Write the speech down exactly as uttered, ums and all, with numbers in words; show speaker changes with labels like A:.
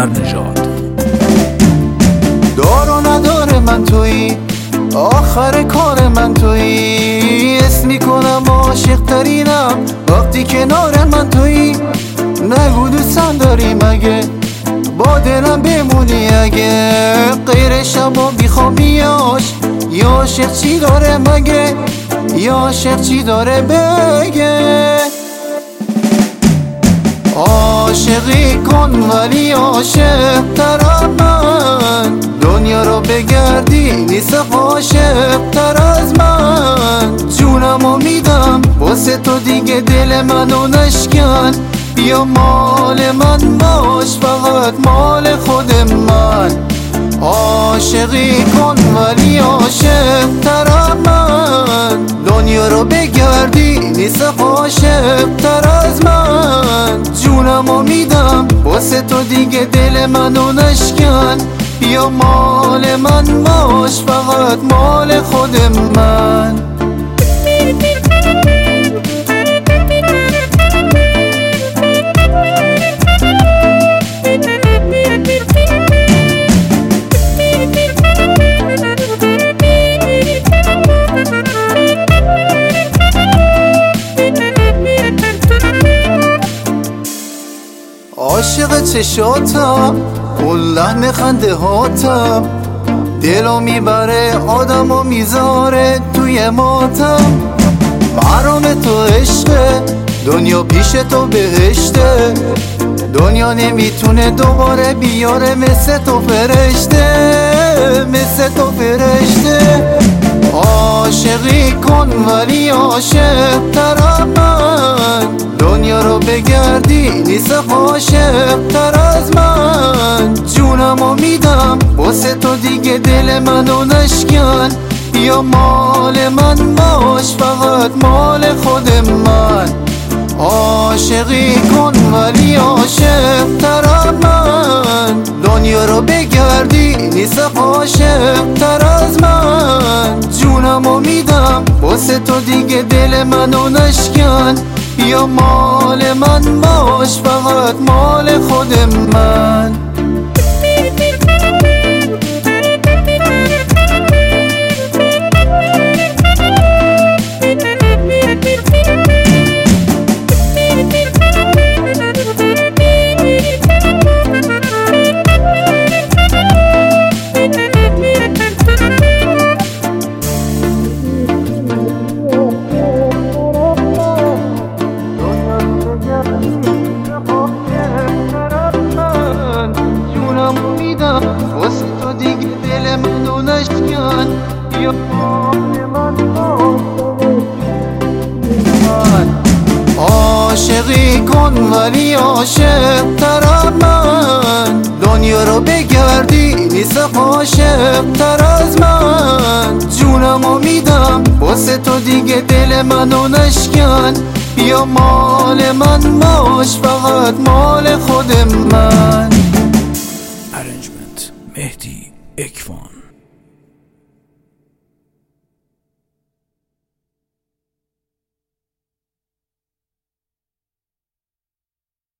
A: نژاد.
B: دار و نداره من تویی، آخر کار من تویی، اسم میکنم عاشق ترینم وقتی کنار من تویی. نگو دوستم داری مگه، با دلم بمونی اگه، غیر شبا بیخوابیاش یا عاشق چی داره مگه، یا عاشق چی داره بگه. عاشقی کن ولی عاشق ترم من، دنیا رو بگردی نیست عاشق تر از من. جونمو میدم واسه تو دیگه دل منو نشکن، بیا مال من باش فقط مال خود من. عاشقی کن ولی عاشق ترم من، دنیا رو بگردی نیست عاشق تر از من. جونمو میدم واسه تو دیگه دل منو نشکن، بیا مال من باش فقط مال خود من. عاشق چشاتم، اون لحن خنده هاتم، دلو میبره آدمو میذاره توی ماتم. محرم تو عشقه، دنیا پیش تو بهشته، دنیا نمیتونه دوباره بیاره مثل تو فرشته، مثل تو فرشته. عاشقی کن ولی عاشق ترم من، دنیا رو بگردی نیست عاشق تر از من. جونمو میدم واسه تو دیگه دل منو نشکن، بیا مال من باش فقط مال خود من. عاشقی کن ولی عاشق ترم من، دنیا رو بگردی نیست عاشق تر از من. جونمو میدم واسه تو دیگه دل منو نشکن، بیا مال من باش فقط مال خود من. واسه تو دیگه دل منو نشکن، بیا مال من عاشقی کن ولی عاشق ترم من، دنیا رو بگردی نیست عاشق تر از من. جونمو میدم واسه تو دیگه دل منو نشکن، بیا مال من باش فقط مال خود من.
A: ارنجمنت مهدی اکوان.